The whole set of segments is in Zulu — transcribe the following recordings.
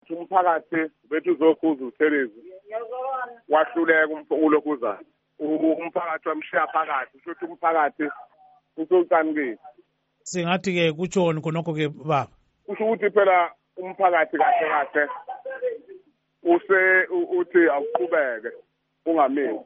ukuthi umphakathi bethu uzokhuza uThelezi wahluleka uLokuzana umphakathi wamshiya phakathi kusho ukuthi umphakathi usulcanile. Singathi ke kutshoni khonokho ke baba? Kusho ukuthi phela umphakathi kahle uthi awuqhubeke ungameli.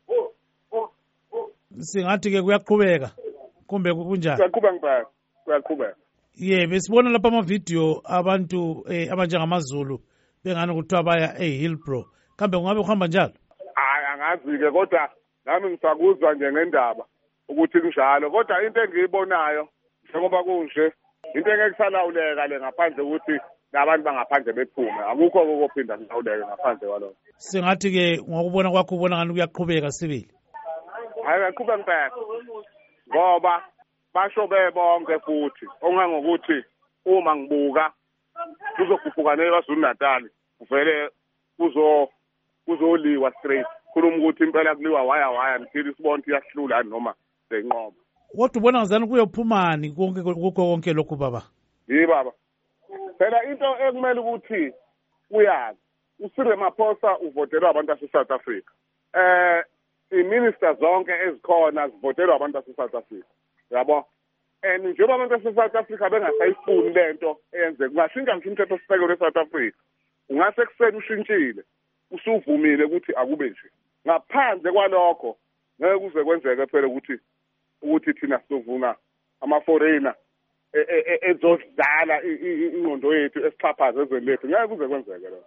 Singathi ke kuyaqhubeka kumbe kunjani? Kuyaqhubeka. Besibona lapha amavidiyo abantu abanjengamaZulu bengani kuthiwa baya eHillbrow. Kambe kungabe kuhamba njalo? Angazi-ke kodwa nami ngisakuzwa nje ngendaba ukuthi kunjalo. Kodwa into engiyibonayo njengoba kunje into engeke salawuleka le ngaphandle ukuthi nabantu bangaphandle bephume. Akukho kokuphinda silawuleke ngaphandle kwalokho. Singathi-ke ngokubona kwakho ubona ngani kuyaqhubeka sibili? Hayi kuyaqhubeka impela. Ngoba basho bebonke futhi ongangokuthi uma ngibuka kuzokhuphuka neKwaZulu Natal uvele kuzoliwa straight khuluma ukuthi impela kuliwa waya mthili sibone iyahlula noma senqoba. Kodwa ubona ngazani kuyophumani konke lokhu baba? Baba phela into ekumele ukuthi uyazi uCyril Ramaphosa uvotelwa abantu base-South Africa. I-minister zonke ezikhona zivotelwa abantu base-South Africa. Yabo, and njengoba abantu base-South Africa bengasayifuni lento eyenzeka kungashintsha ngisho umthetho sisekelo we-South Africa. Ungase kuseni ushintshile usuvumile ukuthi akube nje. Ngaphandle kwalokho ngeke kuze kwenzeke phela ukuthi thina sizovuna ama-foreigner ezodlala ingqondo yethu esixhaphaza ezweni lethu ngeke kuze kwenzeke lokho.